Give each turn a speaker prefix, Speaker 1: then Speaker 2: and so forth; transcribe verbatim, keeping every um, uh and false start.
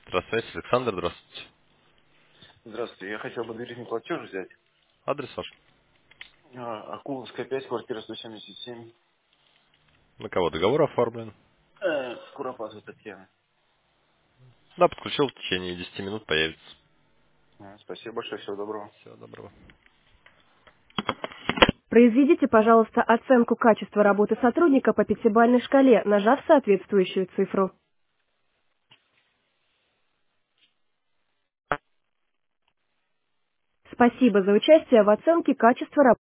Speaker 1: Здравствуйте, Александр, здравствуйте.
Speaker 2: Здравствуйте, я хотел бы доверительный платеж взять.
Speaker 1: Адрес ваш?
Speaker 2: А, Акуловская пять, квартира сто семьдесят семь.
Speaker 1: На кого договор оформлен?
Speaker 2: Э, Куропатова Татьяна.
Speaker 1: Да, подключил, в течение десяти минут появится.
Speaker 2: А, Спасибо большое, всего доброго.
Speaker 1: Всего доброго.
Speaker 3: Произведите, пожалуйста, оценку качества работы сотрудника по пятибалльной шкале, нажав соответствующую цифру. Спасибо за участие в оценке качества работы.